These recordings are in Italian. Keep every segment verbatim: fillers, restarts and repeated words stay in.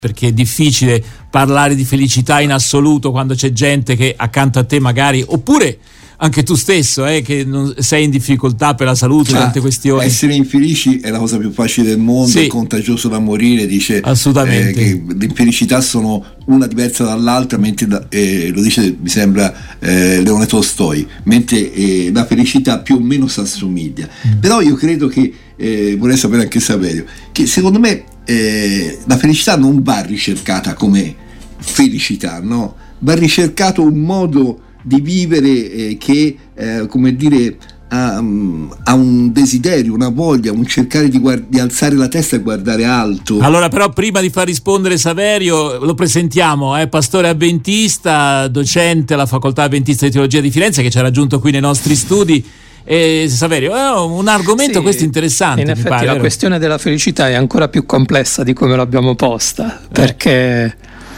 perché è difficile parlare di felicità in assoluto quando c'è gente che accanto a te magari, oppure anche tu stesso eh, che non sei in difficoltà per la salute, cioè, tante questioni. Essere infelici è la cosa più facile del mondo, sì. È contagioso da morire, dice assolutamente eh, che le infelicità sono una diversa dall'altra, mentre da, eh, lo dice mi sembra eh, Leone Tolstoi, mentre eh, la felicità più o meno si assomiglia. Mm. Però io credo che eh, vorrei sapere anche Saverio, che secondo me eh, la felicità non va ricercata come felicità, no? Va ricercato un modo di vivere eh, che eh, come dire ha, um, ha un desiderio, una voglia, un cercare di, guard- di alzare la testa e guardare alto. Allora, però prima di far rispondere Saverio, lo presentiamo, è eh, pastore avventista, docente alla Facoltà Avventista di Teologia di Firenze, che ci ha raggiunto qui nei nostri studi. E Saverio, è un argomento sì, questo interessante. In effetti pare, la vero? questione della felicità è ancora più complessa di come l'abbiamo posta, eh. perché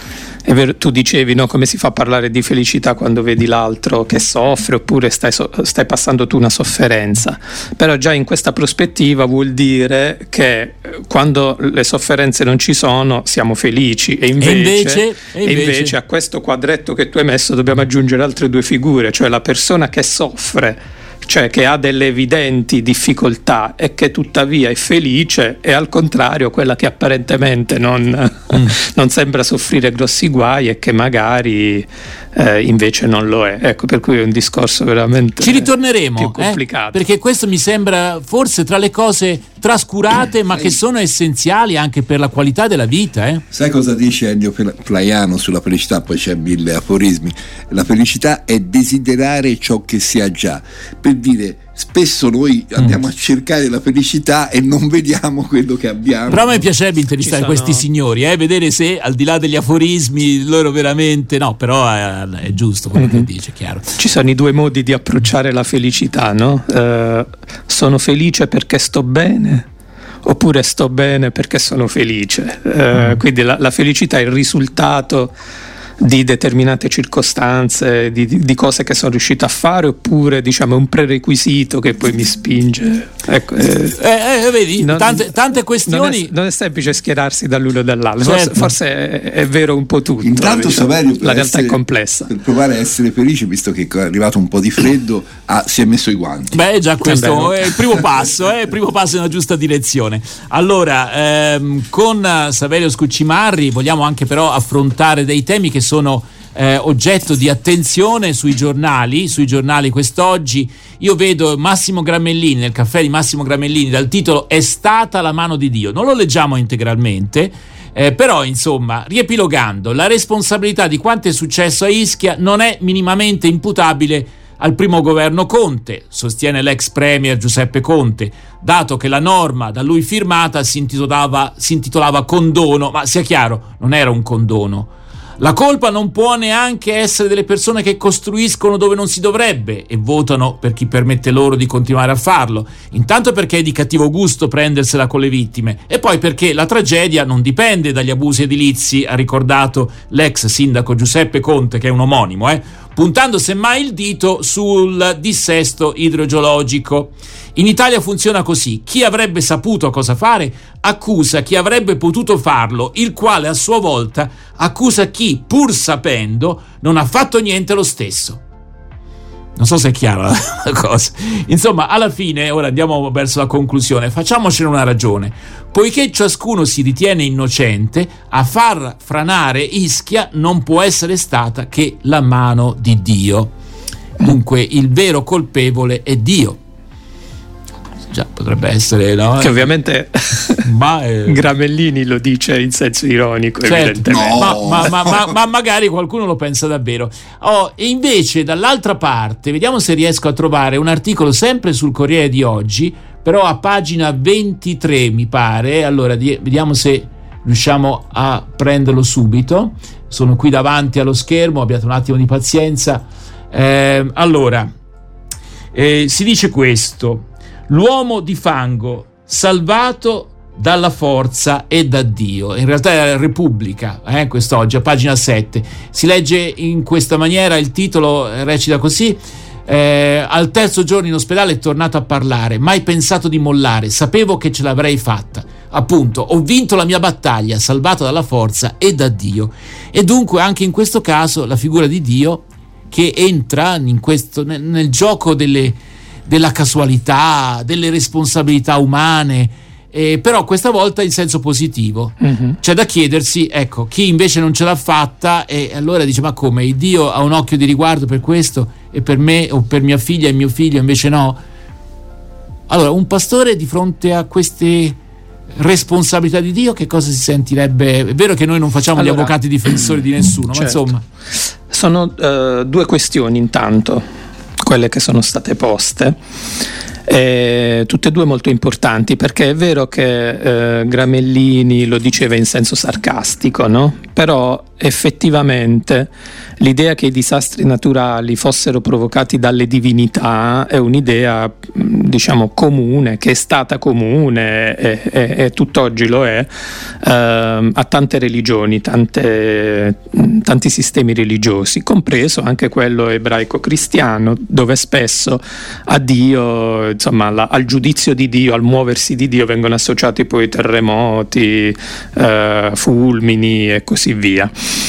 è vero, tu dicevi, no, come si fa a parlare di felicità quando vedi l'altro che soffre, oppure stai, so, stai passando tu una sofferenza. Però già in questa prospettiva vuol dire che quando le sofferenze non ci sono siamo felici, e invece, e invece, e invece... E invece a questo quadretto che tu hai messo dobbiamo aggiungere altre due figure, cioè la persona che soffre, cioè che ha delle evidenti difficoltà e che tuttavia è felice, e al contrario quella che apparentemente non, mm. non sembra soffrire grossi guai e che magari eh, invece non lo è. Ecco, per cui è un discorso veramente ci ritorneremo, più complicato, eh? Perché questo mi sembra forse tra le cose trascurate ma che sono essenziali anche per la qualità della vita. eh? Sai cosa dice Ennio Flaiano sulla felicità? Poi c'è mille aforismi. La felicità è desiderare ciò che si ha già, per dire spesso noi andiamo mm. a cercare la felicità e non vediamo quello che abbiamo. Però a me piacerebbe intervistare sono... questi signori, eh, vedere se al di là degli aforismi loro veramente no, però è, è giusto quello mm-hmm. che dice, chiaro. Ci sono i due modi di approcciare la felicità, no? Uh, sono felice perché sto bene, oppure sto bene perché sono felice. Uh, mm. Quindi la, la felicità è il risultato di determinate circostanze, di, di, di cose che sono riuscito a fare, oppure diciamo un prerequisito che poi mi spinge. Ecco, eh, eh, eh, vedi, non, tante, tante questioni. Non è, non è semplice schierarsi dall'uno o dall'altro, certo. forse, forse è, è vero un po' tutto. Intanto diciamo, Saverio, la realtà essere, è complessa. Per provare a essere felice, visto che è arrivato un po' di freddo, ah, si è messo i guanti. Beh, già questo è, è il primo passo, è eh, il primo passo nella giusta direzione. Allora, ehm, con Saverio Scuccimarri vogliamo anche però affrontare dei temi che sono eh, oggetto di attenzione sui giornali, sui giornali quest'oggi. Io vedo Massimo Gramellini nel caffè di Massimo Gramellini dal titolo "È stata la mano di Dio". Non lo leggiamo integralmente, eh, però insomma, riepilogando, la responsabilità di quanto è successo a Ischia non è minimamente imputabile al primo governo Conte, sostiene l'ex premier Giuseppe Conte, dato che la norma da lui firmata si intitolava, si intitolava condono, ma sia chiaro, non era un condono. La colpa non può neanche essere delle persone che costruiscono dove non si dovrebbe e votano per chi permette loro di continuare a farlo, intanto perché è di cattivo gusto prendersela con le vittime e poi perché la tragedia non dipende dagli abusi edilizi, ha ricordato l'ex sindaco Giuseppe Conte, che è un omonimo, eh, puntando semmai il dito sul dissesto idrogeologico. In Italia funziona così: chi avrebbe saputo cosa fare accusa chi avrebbe potuto farlo, il quale a sua volta accusa chi, pur sapendo, non ha fatto niente lo stesso. Non so se è chiara la cosa. Insomma, alla fine, ora andiamo verso la conclusione, facciamocene una ragione. Poiché ciascuno si ritiene innocente, a far franare Ischia non può essere stata che la mano di Dio. Dunque il vero colpevole è Dio. Già, potrebbe essere, no? Che ovviamente ma, eh... Gramellini lo dice in senso ironico, certo, evidentemente. No. Ma, ma, ma, ma, ma magari qualcuno lo pensa davvero. Oh, e invece dall'altra parte, vediamo se riesco a trovare un articolo sempre sul Corriere di oggi, però a pagina ventitré mi pare. Allora di, vediamo se riusciamo a prenderlo subito. Sono qui davanti allo schermo, abbiate un attimo di pazienza. Eh, allora, eh, si dice questo: l'uomo di fango salvato dalla forza e da Dio. In realtà è la Repubblica, eh, quest'oggi a pagina sette. Si legge in questa maniera, il titolo recita così: eh, al terzo giorno in ospedale è tornato a parlare, mai pensato di mollare, sapevo che ce l'avrei fatta. appunto ho vinto la mia battaglia, salvato dalla forza e da Dio. E dunque anche in questo caso la figura di Dio che entra in questo, nel, nel gioco delle, della casualità, delle responsabilità umane, eh, però questa volta in senso positivo. Mm-hmm. C'è da chiedersi, ecco, chi invece non ce l'ha fatta e allora dice: ma come, Dio ha un occhio di riguardo per questo e per me o per mia figlia e mio figlio invece no? Allora, un pastore di fronte a queste responsabilità di Dio, che cosa si sentirebbe? È vero che noi non facciamo allora, gli avvocati difensori di nessuno, certo. Ma insomma sono uh, due questioni intanto quelle che sono state poste, eh, tutte e due molto importanti, perché è vero che eh, Gramellini lo diceva in senso sarcastico, no? Però effettivamente l'idea che i disastri naturali fossero provocati dalle divinità è un'idea, diciamo, comune, che è stata comune e, e, e tutt'oggi lo è eh, a tante religioni, tante, tanti sistemi religiosi, compreso anche quello ebraico-cristiano, dove spesso a Dio, insomma, la, al giudizio di Dio, al muoversi di Dio vengono associati poi terremoti, eh, fulmini e così via.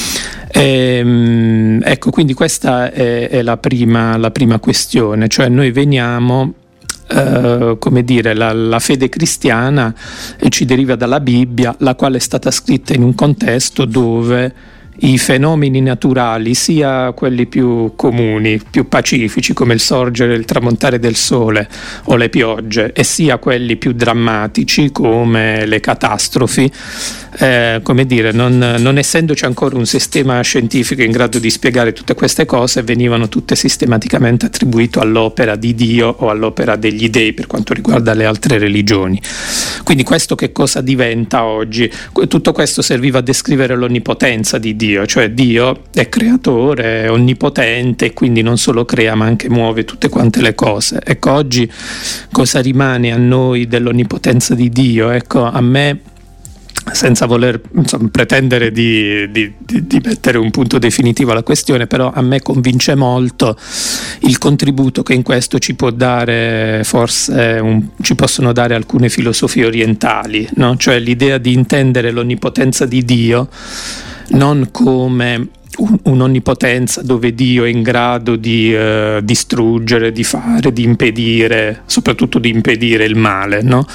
E, ecco, quindi questa è, è la prima, la prima questione, cioè noi veniamo, eh, come dire, la, la fede cristiana ci deriva dalla Bibbia, la quale è stata scritta in un contesto dove i fenomeni naturali, sia quelli più comuni, più pacifici come il sorgere e il tramontare del sole o le piogge, e sia quelli più drammatici come le catastrofi, eh, come dire, non, non essendoci ancora un sistema scientifico in grado di spiegare tutte queste cose, venivano tutte sistematicamente attribuite all'opera di Dio o all'opera degli dei per quanto riguarda le altre religioni. Quindi questo che cosa diventa oggi? Tutto questo serviva a descrivere l'onnipotenza di Dio, cioè Dio è creatore, è onnipotente e quindi non solo crea ma anche muove tutte quante le cose. Ecco, oggi cosa rimane a noi dell'onnipotenza di Dio? Ecco, a me, senza voler, insomma, pretendere di, di, di, di mettere un punto definitivo alla questione, però a me convince molto il contributo che in questo ci può dare, forse un, ci possono dare alcune filosofie orientali, no? Cioè l'idea di intendere l'onnipotenza di Dio non come un, un'onnipotenza dove Dio è in grado di uh, distruggere, di fare, di impedire, soprattutto di impedire il male, no?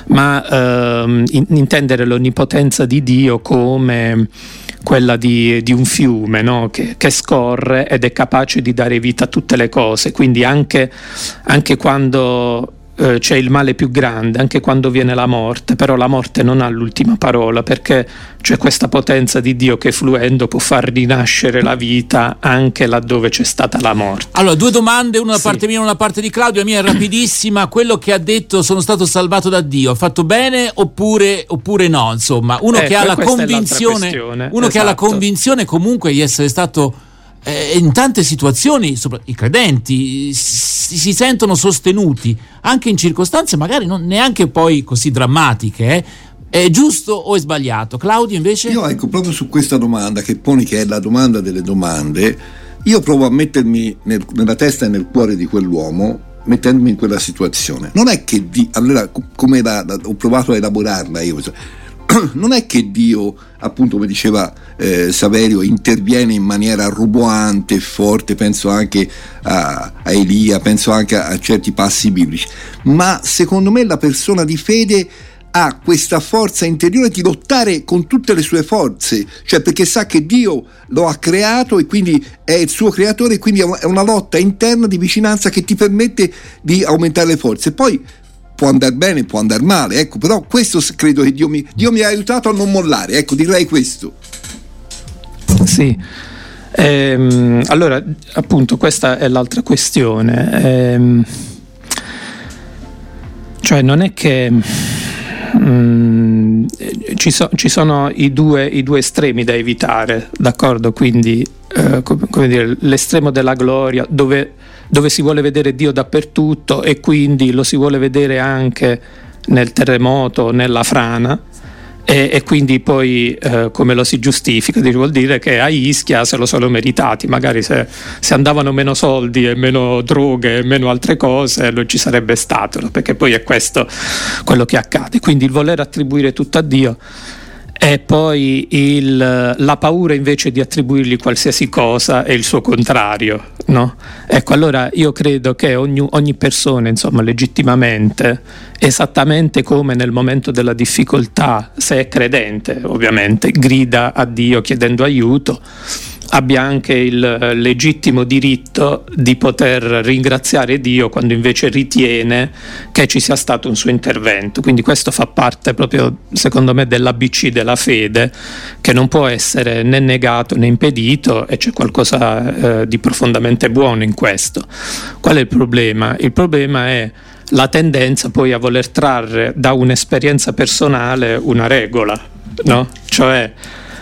Ma uh, in, intendere l'onnipotenza di Dio come quella di, di un fiume, no? che, che scorre ed è capace di dare vita a tutte le cose, quindi anche, anche quando eh, c'è il male più grande, anche quando viene la morte, però la morte non ha l'ultima parola, perché c'è questa potenza di Dio che fluendo può far rinascere la vita anche laddove c'è stata la morte. Allora, due domande, una da sì. parte mia e una da parte di Claudio. La mia è rapidissima. Quello che ha detto sono stato salvato da Dio, ha fatto bene oppure, oppure no? Insomma, uno ecco, che ha la convinzione, uno esatto. che ha la convinzione comunque di essere stato eh, in tante situazioni, i credenti si, si sentono sostenuti anche in circostanze magari non neanche poi così drammatiche, eh? È giusto o è sbagliato? Claudio invece? Io ecco, proprio su questa domanda che poni, che è la domanda delle domande, io provo a mettermi nel, nella testa e nel cuore di quell'uomo, mettendomi in quella situazione. Non è che Dio, allora come la, la, ho provato a elaborarla io, non è che Dio, appunto come diceva eh, Saverio, interviene in maniera roboante e forte, penso anche a, a Elia, penso anche a, a certi passi biblici, ma secondo me la persona di fede ha questa forza interiore di lottare con tutte le sue forze, cioè perché sa che Dio lo ha creato e quindi è il suo creatore, e quindi è una lotta interna di vicinanza che ti permette di aumentare le forze. Poi può andare bene, può andare male, ecco, però questo credo che Dio mi, Dio mi ha aiutato a non mollare, ecco, direi questo. Sì, ehm, allora appunto questa è l'altra questione, ehm, cioè non è che Mm, ci, so, ci sono i due, i due estremi da evitare, d'accordo? Quindi eh, come, come dire, l'estremo della gloria dove, dove si vuole vedere Dio dappertutto e quindi lo si vuole vedere anche nel terremoto, nella frana, E, e quindi poi eh, come lo si giustifica? Vuol dire che a Ischia se lo sono meritati, magari se, se andavano meno soldi e meno droghe e meno altre cose non ci sarebbe stato, no? Perché poi è questo quello che accade, quindi il voler attribuire tutto a Dio e poi il, la paura invece di attribuirgli qualsiasi cosa è il suo contrario, no? Ecco, allora io credo che ogni, ogni persona, insomma, legittimamente, esattamente come nel momento della difficoltà, se è credente ovviamente, grida a Dio chiedendo aiuto, abbia anche il legittimo diritto di poter ringraziare Dio quando invece ritiene che ci sia stato un suo intervento. Quindi questo fa parte proprio, secondo me, dell'A B C della fede, che non può essere né negato né impedito, e c'è qualcosa eh, di profondamente buono in questo. Qual è il problema? Il problema è la tendenza poi a voler trarre da un'esperienza personale una regola, no? Cioè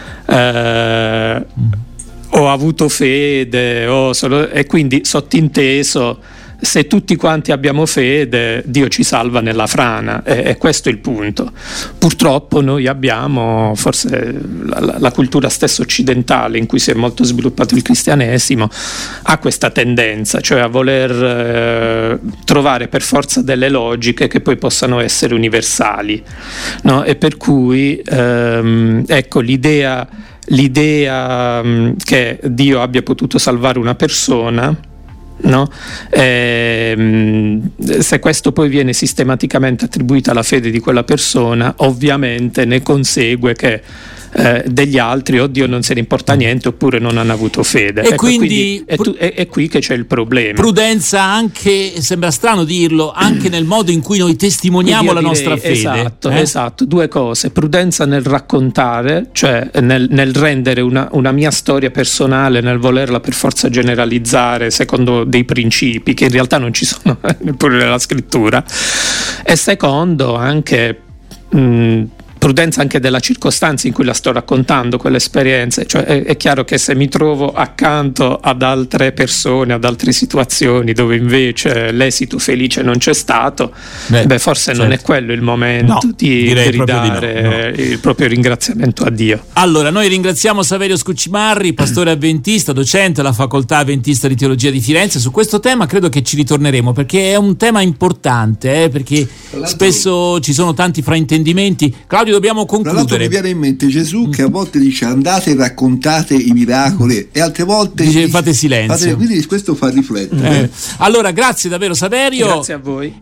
eh, ho avuto fede, ho solo... e quindi sottinteso, se tutti quanti abbiamo fede, Dio ci salva nella frana, e, e questo è il punto. Purtroppo noi abbiamo, forse la, la cultura stessa occidentale in cui si è molto sviluppato il cristianesimo, ha questa tendenza, cioè a voler eh, trovare per forza delle logiche che poi possano essere universali, no? E per cui ehm, ecco l'idea L'idea mh, che Dio abbia potuto salvare una persona, no? E, mh, se questo poi viene sistematicamente attribuito alla fede di quella persona, ovviamente ne consegue che eh, degli altri o Dio non se ne importa niente oppure non hanno avuto fede. E ecco, quindi, quindi è, tu, è, è qui che c'è il problema. Prudenza anche, sembra strano dirlo, anche nel modo in cui noi testimoniamo la direi, nostra fede. Esatto, eh? esatto, due cose: prudenza nel raccontare, cioè nel, nel rendere una, una mia storia personale, nel volerla per forza generalizzare secondo dei principi che in realtà non ci sono neppure nella scrittura, e secondo anche mh, prudenza anche della circostanza in cui la sto raccontando, quell'esperienza. Cioè è, è chiaro che se mi trovo accanto ad altre persone, ad altre situazioni dove invece l'esito felice non c'è stato, beh, beh forse certo. non è quello il momento no, di gridare di no, no. il proprio ringraziamento a Dio. Allora, noi ringraziamo Saverio Scuccimarri, pastore avventista, docente alla Facoltà Avventista di Teologia di Firenze. Su questo tema credo che ci ritorneremo, perché è un tema importante, eh, perché spesso ci sono tanti fraintendimenti. Claudio, dobbiamo concludere. Tra l'altro mi viene in mente Gesù che a volte dice andate e raccontate i miracoli, e altre volte dice fate silenzio. Fate, quindi questo fa riflettere. Eh. Allora, grazie davvero Saverio. Grazie a voi.